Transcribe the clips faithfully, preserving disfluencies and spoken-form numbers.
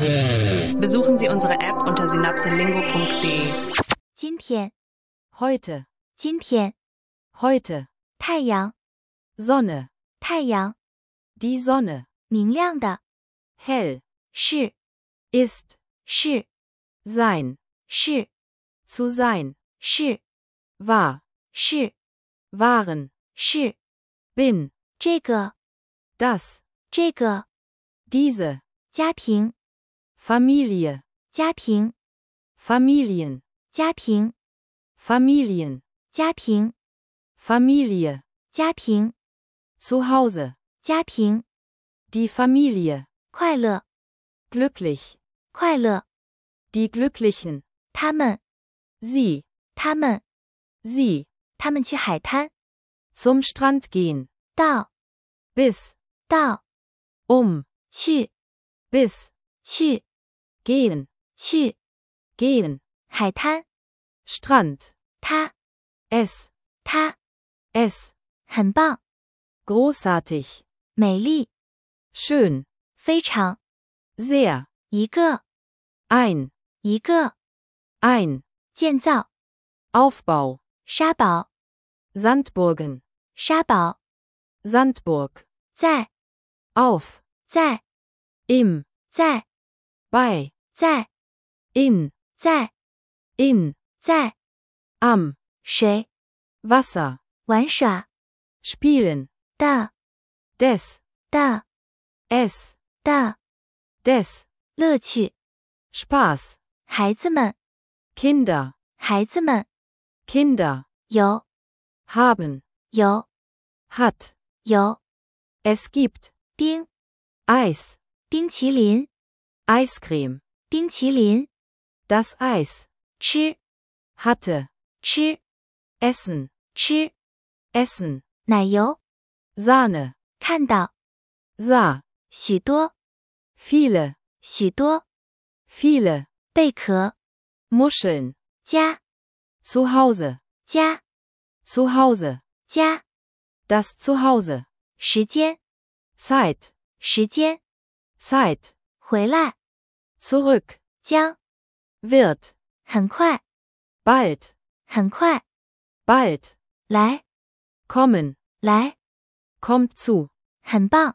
Besuchen Sie unsere App unter synapselingo punkt de. 今天 heute, 今天 heute, 太阳 Sonne, 太阳 die Sonne, 明亮的 hell, 是 ist, 是 sein, 是 zu sein, 是 war, 是 waren, 是 bin, 这个 das, 这个 diese, 家庭 Familie, 家庭 Familien, 家庭 Familien, 家庭 Familie, 家庭 zu Hause, 家庭 die Familie, 快乐 glücklich, 快乐 die Glücklichen, 他们 sie, 他们 sie, 他们去海滩 zum Strand gehen, 到 bis, 到 um, 去 bis, 去 gehen, 去 gehen, 海滩 Strand, 他 es, 他 es, 很棒 großartig, 美丽 schön, 非常 sehr, 一个 ein, 一个 ein, 建造 Aufbau, 沙堡 Sandburgen, 沙堡 Sandburg, 在 auf, 在 im, 在 bei, 在 in, 在 in, 在 am, 谁 Wasser, 玩耍 spielen, 的 des, 的 es, 的 des, 乐趣 Spaß, 孩子们 Kinder, 孩子们 Kinder, 有 haben, 有 hat, 有 es gibt, 冰 Eis, 冰淇淋 Eiscreme, 冰淇淋 das Eis, 吃 hatte, 吃 essen, 吃 essen, 奶油 Sahne, 看到 sah, 许多 viele, 许多 viele, 贝壳 Muscheln, 家 zu Hause, 家 zu Hause, 家 das Zuhause, 时间 Zeit, 时间 Zeit, 回来 zurück, 将 wird, 很快 bald, 很快 bald, 来 kommen, 来 kommt zu, 很棒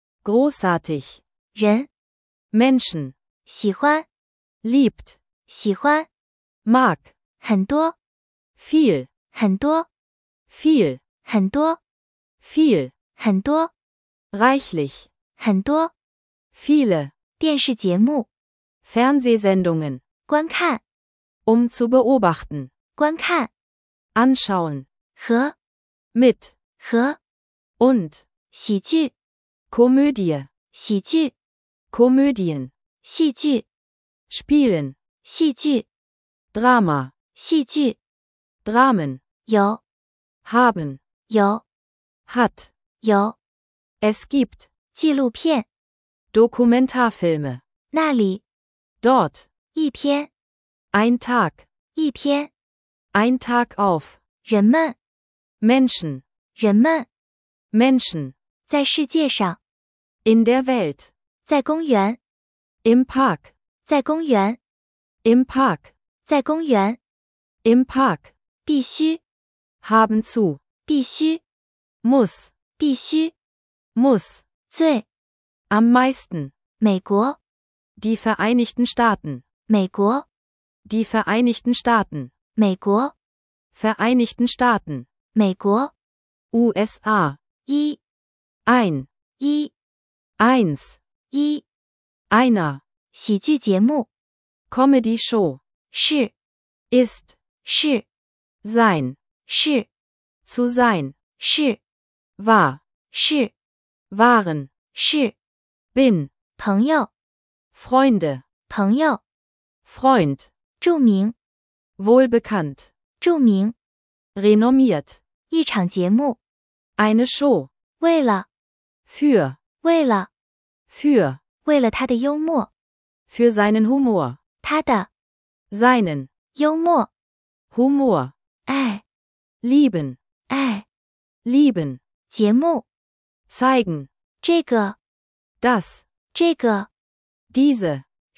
großartig, 人 Menschen, 喜欢 liebt, 喜欢 mag, 很多 viel, 很多 viel, 很多 viel, 很多 reichlich, 很多 viele, 电视节目 Fernsehsendungen, 观看 um zu beobachten, 观看 anschauen, 和 mit, 和 und, 喜剧 Komödie, 喜剧 Komödien, 戏剧 spielen, 戏剧 Drama, 戏剧 Dramen, 有 haben, 有 hat, 有 es gibt, 纪录片 Dokumentarfilme, 那里 dort, 一天 ein Tag, 一天 ein Tag auf, 人们 Menschen, 人们 Menschen, 在世界上 in der Welt, 在公园 im Park, 在公园 im Park, 在公园 im Park, 必须 haben zu, 必须 muss, 必须 muss, 最 am meisten, 美国 die Vereinigten Staaten, 美国 die Vereinigten Staaten, 美国 Vereinigten Staaten, 美国 U S A, 一 ein, 一 eins, 一 einer, 喜剧节目 Comedy Show, 是 ist, 是 sein, 是 zu sein, 是 war, 是 waren, 是 bin, 朋友 Freunde, 朋友 Freund, 著名 wohlbekannt, 著名 renommiert, 一场节目 eine Show, 为了 für, 为了 für, 为了他的幽默 für seinen Humor, 他的 seinen, 幽默 Humor, 爱 lieben, 爱 lieben, 节目 zeigen, 这个 das, 这个 diese,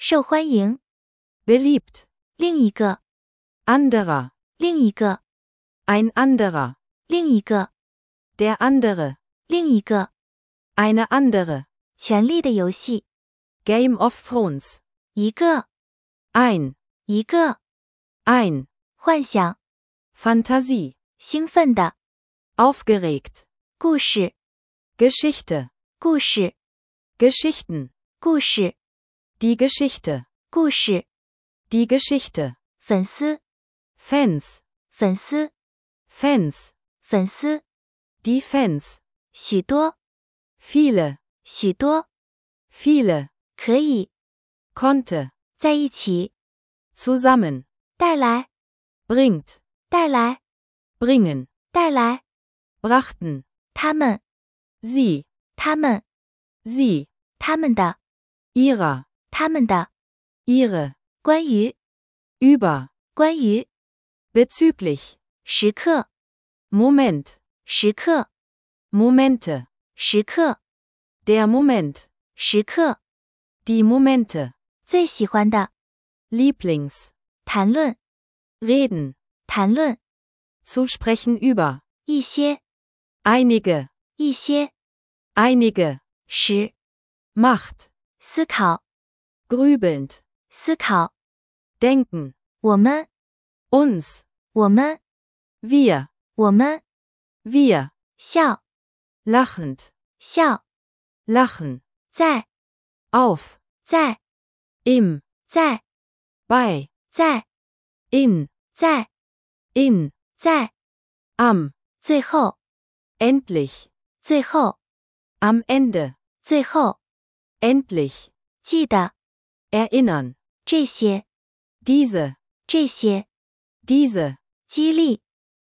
受欢迎。 beliebt, 另一个， anderer, 另一个， ein anderer, 另一个， der andere, 另一个。 eine andere, 权力的游戏。 Game of Thrones, 一个， ein, 一个。 ein, 幻想。 Fantasie, 兴奋的。 aufgeregt, 故事， Geschichte, 故事， Geschichten, 故事， die Geschichte, 故事。 die Geschichte, 粉丝， Fans, 粉丝， Fans, 粉丝。 die Fans, 许多， viele, 许多。 viele, 可以， konnte, 在一起。 zusammen, 带来， bringt, 带来， bringen, 带来。 brachten, 他们， sie, 他们， sie, 他们的， ihrer, 他们的。 ihre, 关于， über, 关于。 bezüglich, 时刻， Moment, 时刻， Momente, 时刻， der Moment, 时刻。 die Momente, 最喜欢的， Lieblings, 谈论， reden, 谈论。 zu sprechen über, 一些， einige, 一些。 einige, 十， Macht, 思考， grübelnd, 思考。 denken, 我们， uns, 我们， wir, 我们。 wir, 笑， lachend, 笑。 lachen, 在， auf, 在， im, 在， bei, 在， in, 在， in, 在。 am, 最后， endlich, 最后， am Ende, 最后。 endlich, 记得， erinnern, 这些， diese, 这些。 diese, 激励，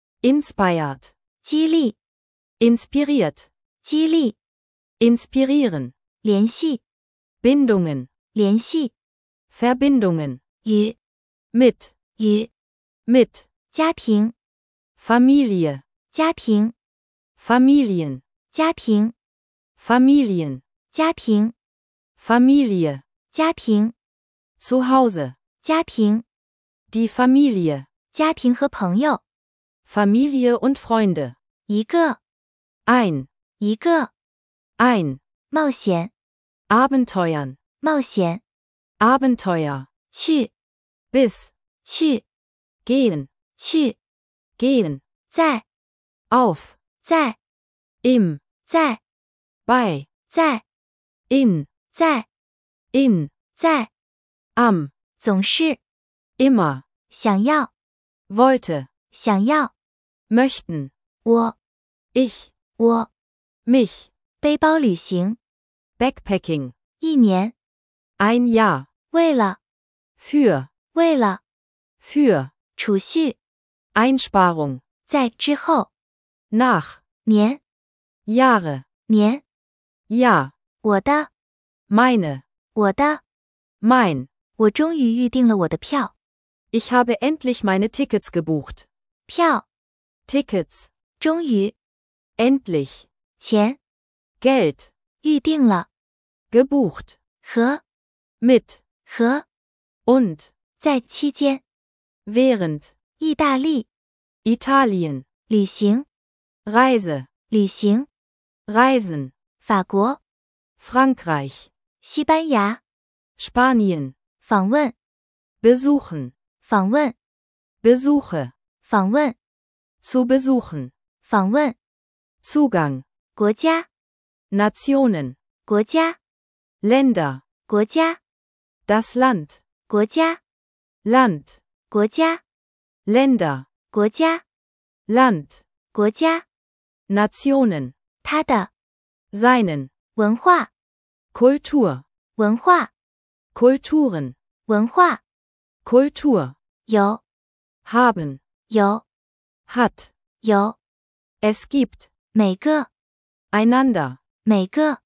inspired, 激励， inspiriert, 激励。 inspirieren, 联系， Bindungen, 联系。 Verbindungen, 与， mit, 与。 mit, 家庭， Familie, 家庭， Familien, 家庭， Familien, 家庭， Familie, 家庭， zu Hause, 家庭， die Familie, 家庭和朋友。 Familie und Freunde, 一个， ein, 一个。 ein, 冒险， Abenteuern, 冒险。 Abenteuer, 去， bis, 去， gehen, 去。 gehen, 在， auf, 在， im, 在， bei, 在， in, 在， in, 在。 am, 总是， immer, 想要， wollte, 想要。 möchten, 我， ich, 我。 mich, 背包旅行， Backpacking, 一年。 ein Jahr, 为了， für, 为了。 für, 储蓄， Einsparung, 在之后。 nach, 年， Jahre, 年。 Jahr, 我的， meine, 我的。 mein, 我终于预定了我的票， ich habe endlich meine Tickets gebucht, 票， Tickets, 终于。 endlich, 钱， Geld, 预定了。 gebucht, 和， mit, 和。 und, 在期间。 während, 意大利， Italien, 旅行， Reise, 旅行。 Reisen, 法国， Frankreich, 西班牙。 Spanien, 访问， besuchen, 访问， Besuche, 访问， zu besuchen, 访问。 Zugang, 国家， Nationen, 国家， Länder, 国家， das Land, 国家， Land, 国家， Länder, 国家， Land, 国家。 Nationen, 他的， seinen, 文化， Kultur, 文化， Kulturen, 文化。 Kultur, 有， haben, 有， hat, 有。 es gibt, 每个， einander, 每个。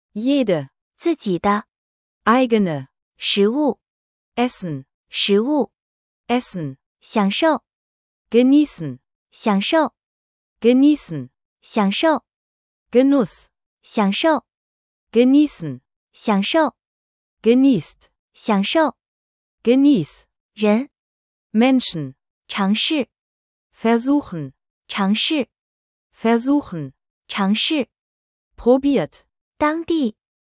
jede, 自己的， eigene, 食物， essen, 食物。 essen, 享受， genießen, 享受， genießen, 享受， Genuss, 享受， genießen, 享受， genießt, 享受， genieß, 人， Menschen, 尝试， versuchen, 尝试， versuchen, 尝试， probiert, 当地，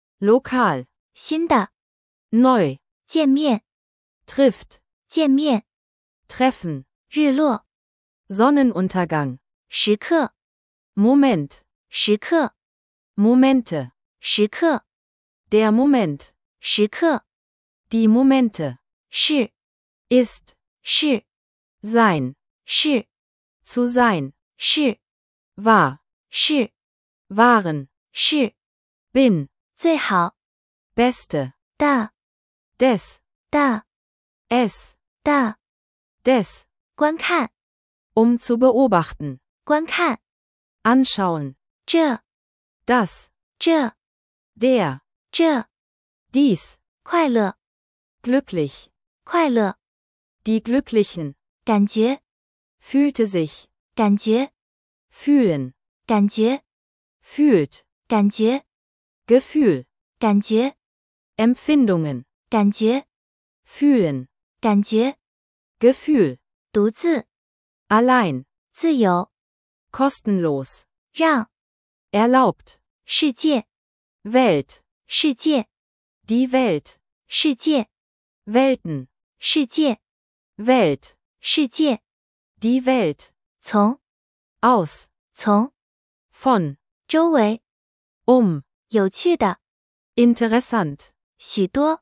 lokal, 新的， neu, 见面， trifft, 见面， treffen, 日落， Sonnenuntergang, 时刻， Moment, 时刻， Momente, 时刻， der Moment, 时刻， die Momente, 是， ist, 是， sein, 是， zu sein, 是， war, 是， waren, 是， bin, 最好， beste, 的， des, 的， es, 的， des, 观看， um zu beobachten, 观看， anschauen, 这， das, 这， der, 这， dies, 快乐， glücklich, 快乐， die Glücklichen, 感觉， fühlte sich, 感觉， fühlen, 感觉， fühlt, 感觉， Gefühl, 感觉， Empfindungen, 感觉， fühlen, 感觉， Gefühl, 独自， allein, 自由， kostenlos, 让， erlaubt, 世界， Welt, 世界， die Welt, 世界， Welten, 世界， Welt, 世界， die Welt, 从， aus, 从， von, 周围， um, 有趣的， interessant, 许多，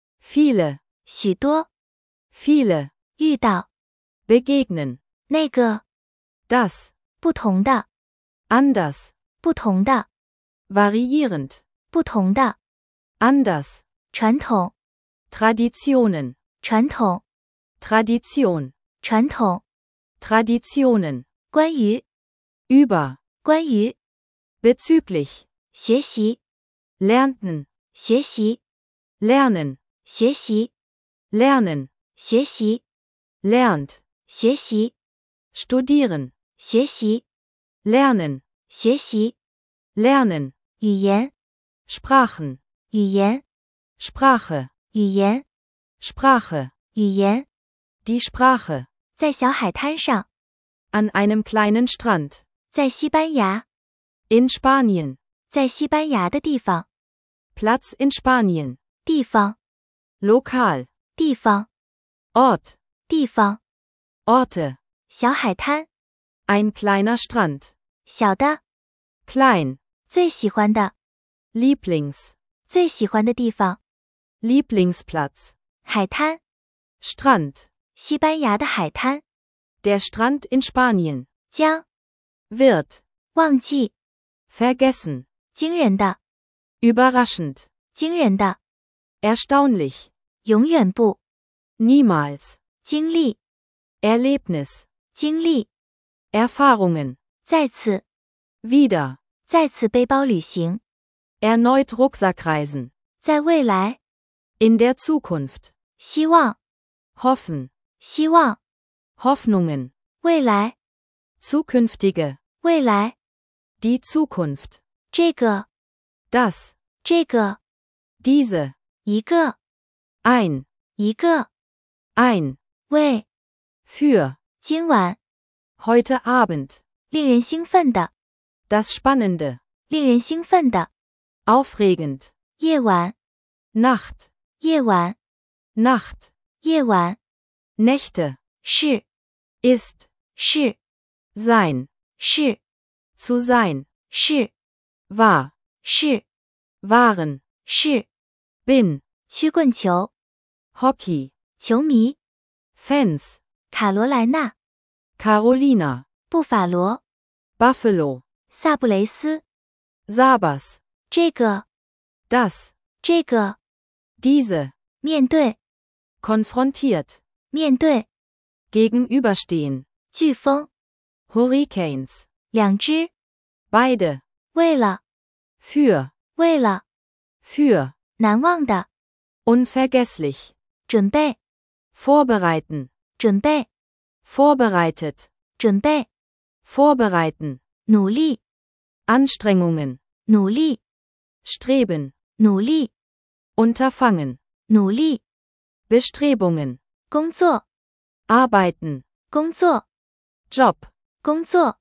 viele, 许多， viele, 遇到， begegnen, 那个， das, 不同的， anders, 不同的， variierend, 不同的， anders, 传统， Traditionen, 传统， Tradition, 传统， Traditionen, 关于， über, 关于， bezüglich, 学习， lernten, 学习， lernen, 学习， lernen, 学习， lernt, 学习， studieren, 学习， lernen, 学习， lernen, 语言， Sprachen, 语言， Sprache, 语言， Sprache, 语言， die Sprache, 在小海滩上， an einem kleinen Strand, 在西班牙， in Spanien, 在西班牙的地方， Platz in Spanien, 地方， lokal, 地方， Ort, 地方， Orte, 小海滩， ein kleiner Strand, 小的， klein, 最喜欢的， Lieblings, 最喜欢的地方， Lieblingsplatz, 海滩， Strand, 西班牙的海滩， der Strand in Spanien, 将， wird, 忘记， vergessen, 惊人的， überraschend, 惊人的， erstaunlich, 永远不， niemals, 经历， Erlebnis, 经历， Erfahrungen, 再次， wieder, 再次背包旅行， erneut Rucksackreisen, 在未来， in der Zukunft, 希望， hoffen, 希望， Hoffnungen, 未来， zukünftige, 未来， die Zukunft, 这个， das, 这个， diese, 一个， ein, 一个， ein, 为， für, 今晚， heute Abend, 令人兴奋的， das Spannende, 令人兴奋的， aufregend, 夜晚， Nacht, 夜晚， Nacht, 夜晚， Nächte, 是， ist, 是， sein, 是， zu sein, 是， war, 是， waren, 是， bin, 曲棍球， Hockey, 球迷， Fans, 卡罗莱纳， Carolina, 布法罗， Buffalo, 萨布雷斯， Sabas, 这个， das, 这个， diese, 面对， konfrontiert, 面对， gegenüberstehen, 飓风， Hurricanes, 两只， beide, 为了， für, 为了， für, 难忘的， unvergesslich, 准备， vorbereiten, 准备， vorbereitet, 准备， vorbereiten, 努力， Anstrengungen, 努力， streben, 努力， unterfangen, 努力， Bestrebungen, 工作， arbeiten, 工作， Job, 工作，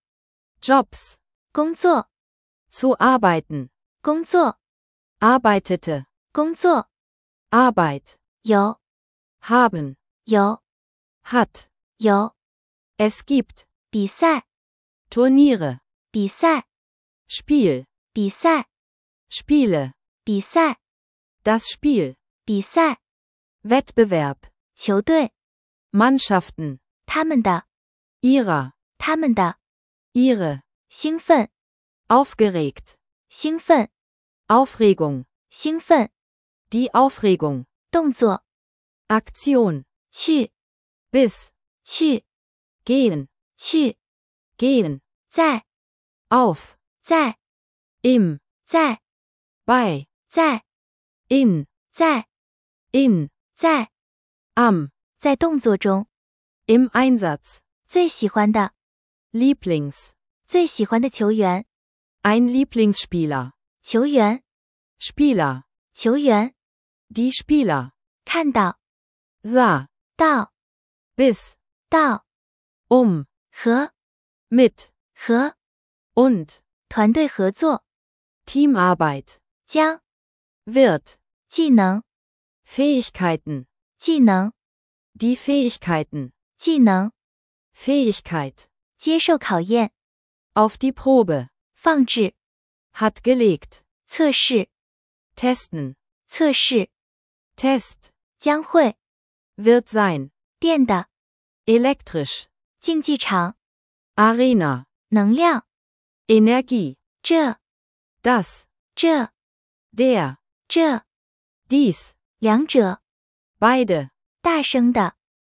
Jobs, 工作， zu arbeiten, 工作， arbeitete, 工作， Arbeit, 有， haben, 有， hat, 有， es gibt, 比赛， Turniere, 比赛， Spiel, 比赛， Spiele, 比赛， das Spiel, 比赛， Wettbewerb, 球队， Mannschaften, 他们的， ihrer, 他们的， ihre, 兴奋， aufgeregt, 兴奋， Aufregung, 兴奋， die Aufregung, 动作， Aktion, 去， bis, 去， gehen, 去， gehen, 在， auf, 在， im, 在， bei, 在， in, 在， in, 在， am, 在动作中， im Einsatz, 最喜欢的， Lieblings, 最喜欢的球员， ein Lieblingsspieler, 球员， Spieler, 球员， die Spieler, 看到， sah, 到， bis, 到， um, 和， mit, 和， und, 团队合作， Teamarbeit, 将， wird, 技能， Fähigkeiten, 技能， die Fähigkeiten, 技能， Fähigkeit, 接受考验， auf die Probe, 放置， hat gelegt, 测试， testen, 测试， Test, 将会， wird sein, 电的， elektrisch, 竞技场， Arena, 能量， Energie, 这， das, 这， der, 这， dies, 两者， beide, 大声的，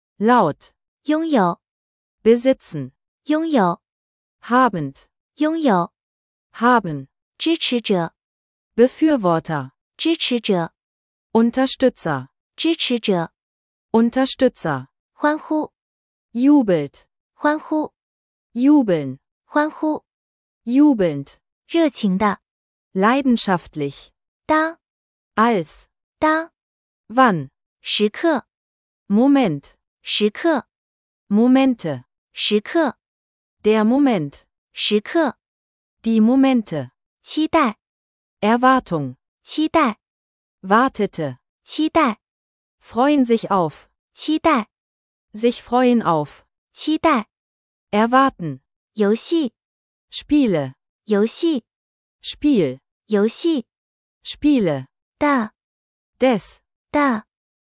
laut, 拥有， besitzen, 拥有， habend, 拥有， haben, 支持者， Befürworter, 支持者， Unterstützer, 支持者， Unterstützer, 欢呼， jubelt, 欢呼， jubeln, 欢呼， jubelnd, 热情的， leidenschaftlich, 当， als, 当， wann, 时刻， Moment, 时刻， Momente, 时刻， der Moment, 时刻， die Momente, 期待， Erwartung, 期待， wartete, 期待， freuen sich auf, 期待， sich freuen auf, 期待， erwarten, 游戏， Spiele, 游戏， Spiel, 游戏， Spiele, 的， des, 的，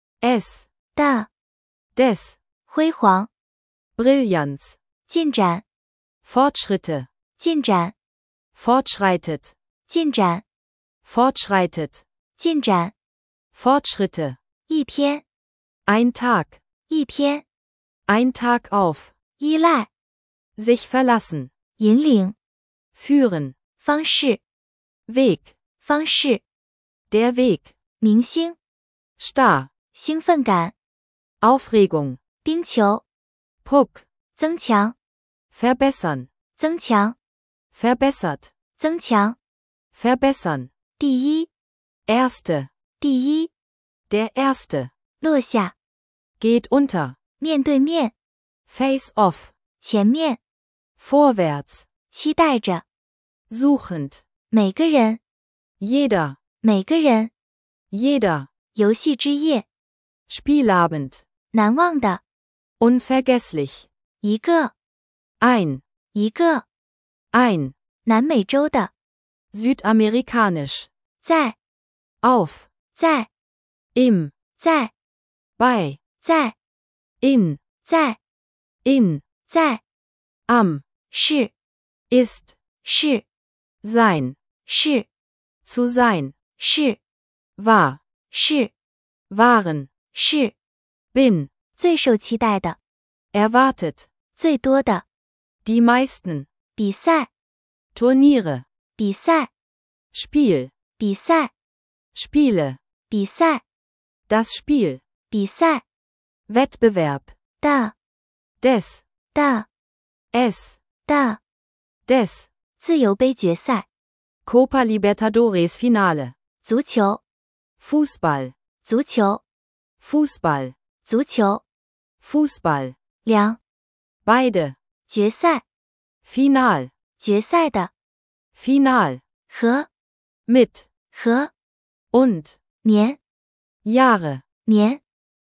es, 的， des, 辉煌， Brillanz, 进展， Fortschritte, 进展， fortschreitet, 进展， fortschreitet, 进展， Fortschritte, 一天， ein Tag, 一天， ein Tag auf, 依赖， sich verlassen, 引领， führen, 方式， Weg, 方式， der Weg, 明星， Star, 兴奋感， Aufregung, 冰球， Puck, 增强， verbessern, 增强， verbessert, 增强， verbessern, 第一， Erste, 第一， der Erste, 落下， geht unter, 面对面， face off, 前面， vorwärts, 期待着， suchend, 每个人， jeder, 每个人， jeder, 游戏之夜， Spielabend, 难忘的， unvergesslich, 一个， ein, 一个， ein, 南美洲的， südamerikanisch, 在， auf, 在， im, 在， bei, 在， in, 在， in, 在， am, 是， ist, 是， sein, 是， zu sein, 是， war, 是， waren, 是， bin, 最受期待的， erwartet, 最多的， die meisten, 比赛， Turniere, 比赛， Spiel, 比赛， Spiele, 比赛， das Spiel, 比赛， Wettbewerb, 的， des, 的， es, 的， des, 自由杯决赛， Copa Libertadores Finale, 足球， Fußball, 足球， Fußball, 足球， Fußball, 两， beide, 决赛， Final, 决赛的， Final, 和， mit, 和， und, 年， Jahre, 年，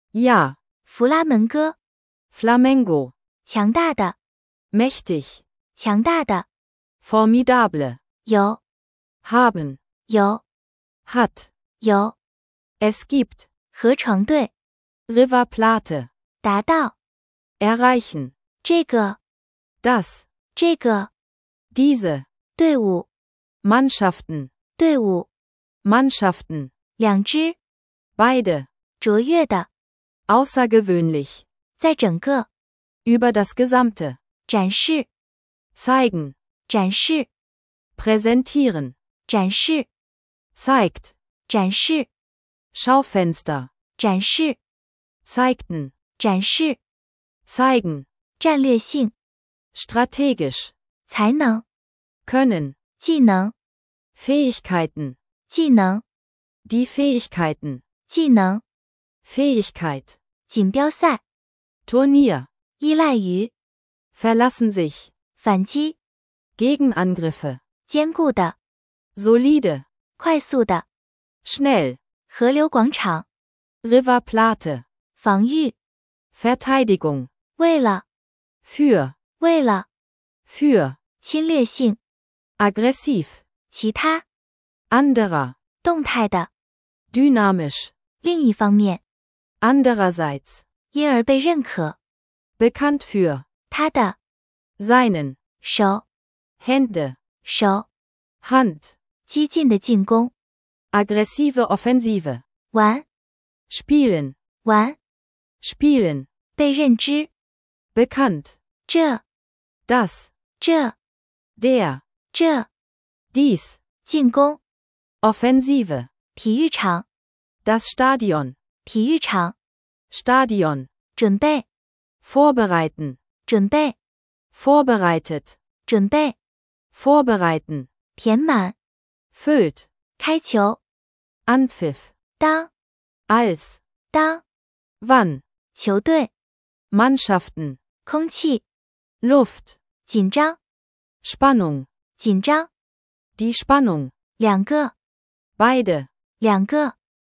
ja, 弗拉门戈， Flamengo, 强大的， mächtig, 强大的， formidable, 有， haben, 有， hat, 有， es gibt, 河床队， River Plate, 达到， erreichen, 这个， das, 这个， diese, 队伍， Mannschaften, 队伍， Mannschaften, 两支， beide, 卓越的， außergewöhnlich, 在整个， über das Gesamte, 展示， zeigen, 展示， präsentieren, 展示， zeigt, 展示， Schaufenster, 展示， zeigten, 展示， zeigen, 战略性， strategisch, 才能， können, 技能， Fähigkeiten, 技能， die Fähigkeiten, 技能， Fähigkeit, 锦标赛， Turnier, 依赖于， verlassen sich, 反击， Gegenangriffe, 坚固的， solide, 快速的， schnell, 河流广场， River Plate, 防御， Verteidigung, 为了， für, 为了， für, 侵略性， aggressiv, 其他， anderer, 动态的， dynamisch, 另一方面， andererseits, 因而被认可， bekannt für, 他的， seinen, 手， Hände, 手， Hand, 激进的进攻， aggressive Offensive, 玩， spielen, 玩， spielen, 被认知， bekannt, 这， das, 这， der, 这， dies, 进攻， Offensive, 体育场， das Stadion, 体育场， Stadion, 准备， vorbereiten, 准备， vorbereitet, 准备， vorbereiten, 填满， füllt, 开球， Anpfiff, 当， als, 当， wann, 球队， Mannschaften, 空气， Luft, 紧张， Spannung, 紧张， die Spannung, 两个， beide, 两个，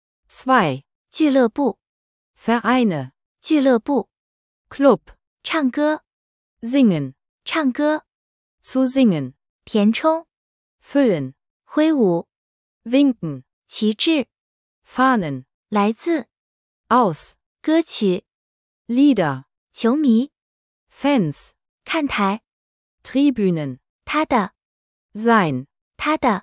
zwei, 俱乐部， Vereine, 俱乐部， Club, 唱歌， singen, 唱歌， zu singen, 填充， füllen, 挥舞， winken, 旗帜， Fahnen, 来自， aus, 歌曲， Lieder, 球迷， Fans, 看台， Tribünen, 他的， sein, 他的，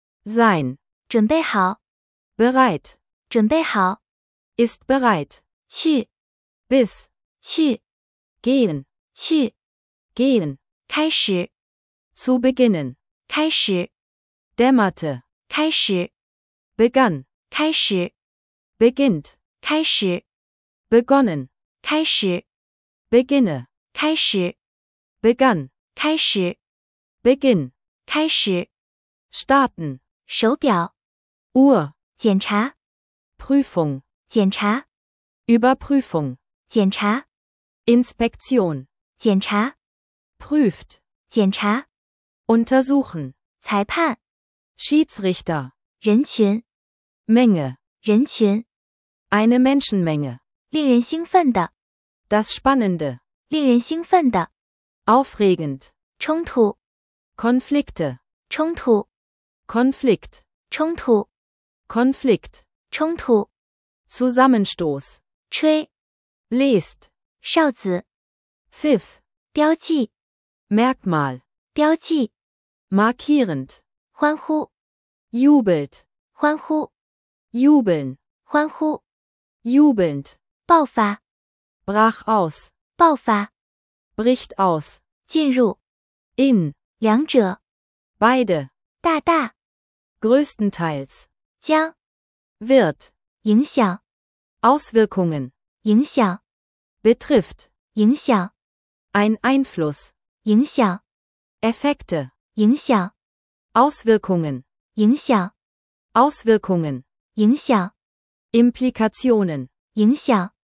sein, 准备好， bereit, 准备好， ist bereit, 去， bis, 去， gehen, 去， gehen, 开始， zu beginnen, 开始， dämmerte, 开始， begann, 开始， beginnt, 开始， begonnen, 开始， beginne, 开始， begann, 开始， beginn, 开始， starten, 手表， Uhr, 检查， Prüfung, 检查， Überprüfung, 检查， Inspektion, 检查， prüft, 检查， untersuchen, 裁判， Schiedsrichter, 人群， Menge, 人群， eine Menschenmenge, 令人兴奋的， das Spannende, 令人兴奋的， aufregend, 冲突， Konflikte, 冲突， Konflikt, 冲突， Konflikt, 冲突， Zusammenstoß, 吹， bläst, 哨子， Pfiff, 标记， Merkmal, 标记， markierend, 欢呼， jubelt, 欢呼， jubeln, 欢呼， jubelnd, 爆发， brach aus, 爆发， bricht aus, 进入， in, 两者， beide, 大大， größtenteils, 将， wird, 影响， Auswirkungen, 影响， betrifft, 影响， ein Einfluss, 影响， Effekte, 影响， Auswirkungen, 影响， Auswirkungen, 影响， Implikationen, 影响，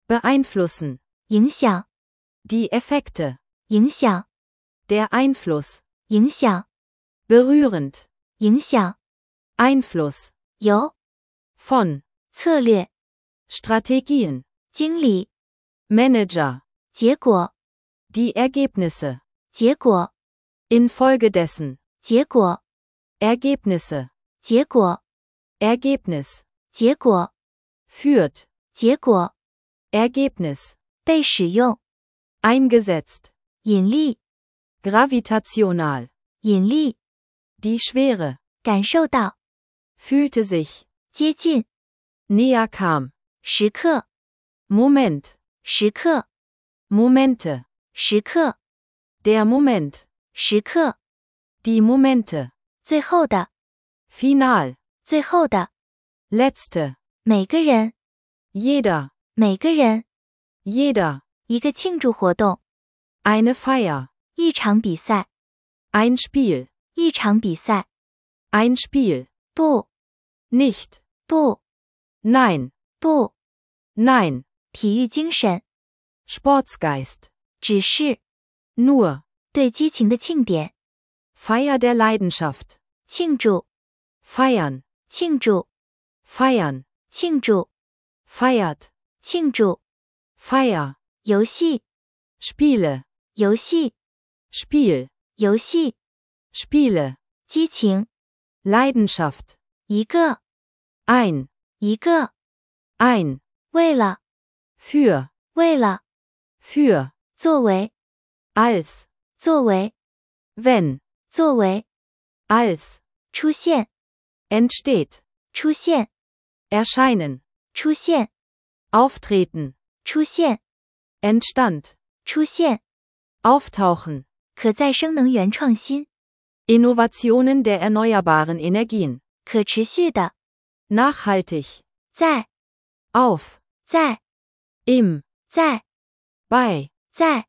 beeinflussen, 影响， die Effekte, 影响， der Einfluss, 影响， berührend, 影响， Einfluss, 由， von, 策略， Strategien, 经理， Manager, 结果， die Ergebnisse, 结果， infolgedessen, 结果， Ergebnisse, 结果， Ergebnis, 结果， führt, 结果， Ergebnis, 被使用， eingesetzt, 引力， gravitational, 引力， die Schwere, 感受到， fühlte sich, 接近， näher kam, 时刻， Moment, 时刻， Momente, 时刻， der Moment, 时刻， die Momente, 最后的， final, 最后的， letzte, 每个人， jeder, 每个人， jeder, 一个庆祝活动， eine Feier, 一场比赛， ein Spiel, 一场比赛， ein Spiel, 不， nicht, 不， nein, 不， nein, 体育精神， Sportsgeist, 只是， nur, 对激情的庆典， Feier der Leidenschaft, 庆祝， feiern, 庆祝， feiern, 庆祝， feiert, 庆祝， Feier, 游戏， Spiele, 游戏， Spiel, 游戏， Spiele, 激情， Leidenschaft, 一个， ein, 一个， ein, 为了， für, 为了， für, 作为， als, 作为， wenn, 作为， als, 出现， entsteht, 出现， erscheinen, 出现， auftreten, 出现， entstand, 出现， auftauchen, 可再生能源创新， Innovationen der erneuerbaren Energien, 可持续的， nachhaltig, 在， auf, 在， im, 在， bei, 在，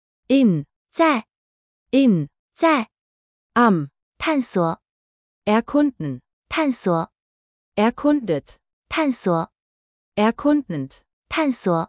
in, 在， in, 在， am, 探索， erkunden, 探索， erkundet, 探索， erkundend, 探索，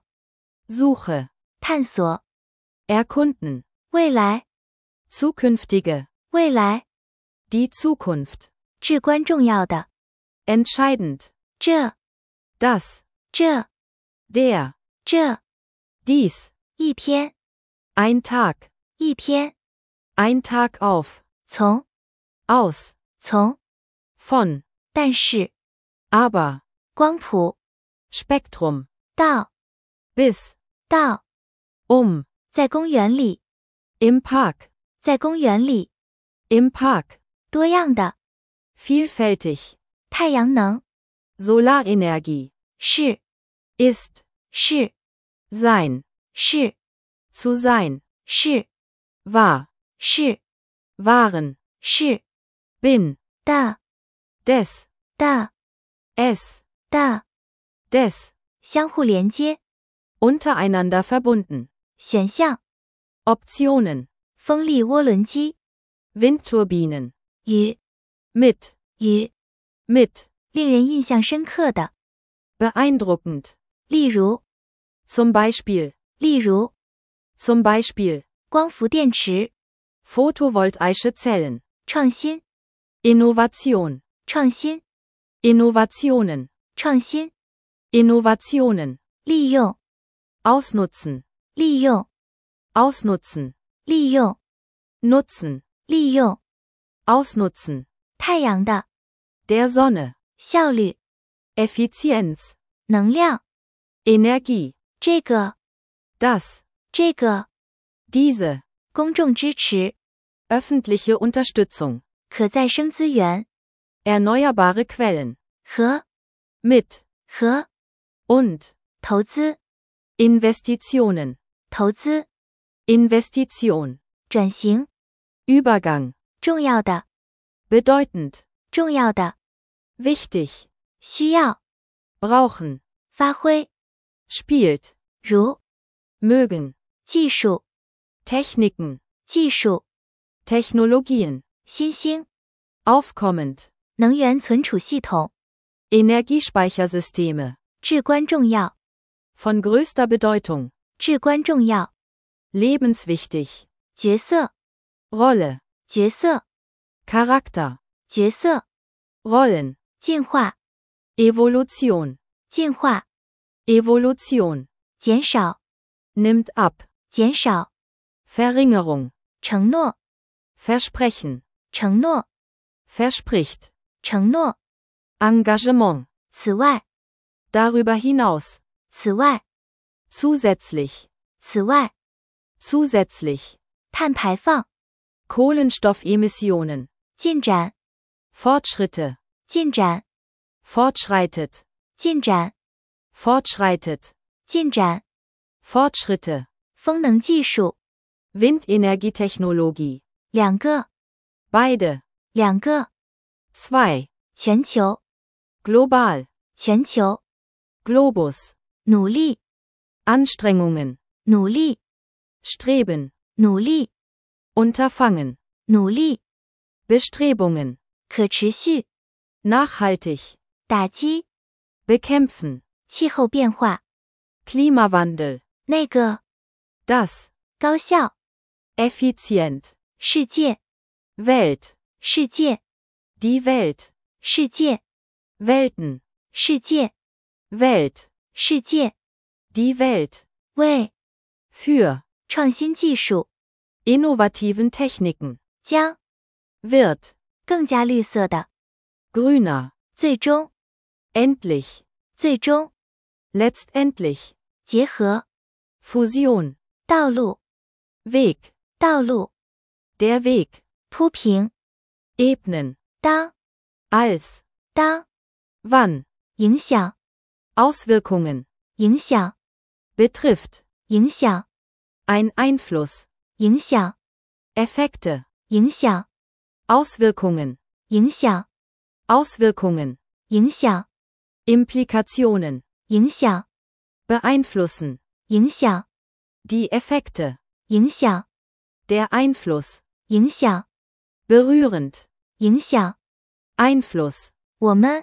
Suche, 探索， erkunden, 未来， zukünftige, 未来， die Zukunft, 至关重要的， entscheidend, 这， das, 这， der, 这， dies, 一天， ein Tag, 一天， ein Tag auf, 从， aus, 从， von, 但是， aber, 光谱， Spektrum, 到， bis, 到， um, 在公园里， im Park, 在公园里， im Park, 多样的， vielfältig, 太阳能， Solarenergie, 是， ist, 是， sein, 是， zu sein, 是， war, 是， waren, 是， bin, 的， des, 的， es, 的， des, 相互连接， untereinander verbunden, 选项， Optionen, 风力涡轮机， Windturbinen, 与， mit, 与， mit, 令人印象深刻的， beeindruckend, 例如， zum Beispiel, 例如， zum Beispiel, 光伏电池， Photovoltaische Zellen, 创新， Innovation, 创新， Innovationen, 创新， Innovationen, 利用， ausnutzen, 利用， ausnutzen, 利用， nutzen, 利用， ausnutzen, 太阳的， der Sonne, 效率， Effizienz, 能量， Energie, 这个， das, 这个， diese, 公众支持， öffentliche Unterstützung, 可再生资源， erneuerbare Quellen, 和， mit, 和， und, 投资， Investitionen, 投资， Investition, 转型， Übergang, 重要的， bedeutend, 重要的， wichtig, 需要， brauchen, 发挥， spielt, 如， mögen, 技术， Techniken, 技术， Technologien, 新兴， aufkommend, 能源存储系统， Energiespeichersysteme, 至关重要， Von größter Bedeutung. 至关重要。 Lebenswichtig. 角色， Rolle. 角色， Charakter. 角色， Rollen. 进化， Evolution. 进化， Evolution. 减少， Nimmt ab. 减少， Verringerung. 承诺， Versprechen. 承诺， Verspricht. 承诺。 Engagement. 此外， Darüber hinaus. 此外， Zusätzlich. 此外， Zusätzlich. 碳排放， Kohlenstoffemissionen. 进展， Fortschritte. 进展， Fortschreitet. 进展， Fortschreitet. 进展。 Fortschritte. 风能技术， Windenergietechnologie. 两个， Beide. 两个， Zwei. 全球， Global. 全球， Globus. 努力， Anstrengungen. 努力， Streben. 努力， Unterfangen. 努力， Bestrebungen. 可持续， Nachhaltig. 打击， Bekämpfen. 气候变化， Klimawandel. 那个， Das. 高效， Effizient. 世界， Welt. 世界， Die Welt. 世界， Welten. 世界， Welt. 世界， Die Welt. 为 Für. 创新技术 Innovativen Techniken. 将 Wird. 更加绿色的， Grüner. 最终， Endlich. 最终， Letztendlich. 结合， Fusion. 道路， Weg. 道路， Der Weg. 铺平， Ebnen. 当， Als. 当， Wann. 影响， Auswirkungen. 影响， Betrifft. 影响， Ein Einfluss. 影响， Effekte. 影响， Auswirkungen. 影响， Auswirkungen. 影响， Implikationen. 影响， Beeinflussen. 影响， Die Effekte. 影响， Der Einfluss. 影响， Berührend. 影响， Einfluss. 我们，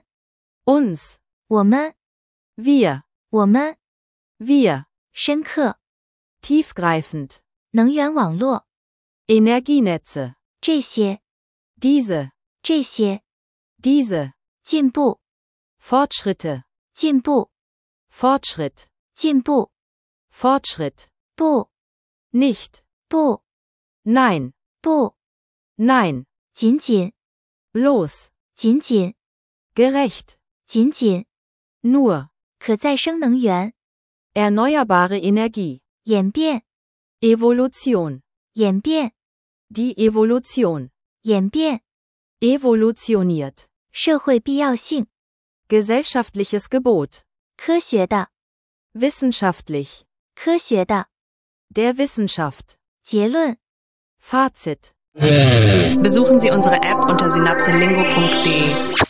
Uns. 我们， Wir. 我们， Wir. 深刻， Tiefgreifend. 能源网络， Energienetze. 这些， Diese. 这些， Diese. 进步， Fortschritte. 进步， Fortschritt. 进步， Fortschritt. 不， Nicht. 不， Nein. 不， Nein. 仅仅， Bloß. 仅仅， Gerecht. 仅仅， Nur. 可再生能源， Erneuerbare Energie. 演变， Evolution. 演变， Die Evolution. 演变， Evolutioniert. 社会必要性， Gesellschaftliches Gebot. 科学的， Wissenschaftlich. 科学的， Der Wissenschaft. 结论。 Fazit. Besuchen Sie unsere App unter synapselingo punkt de.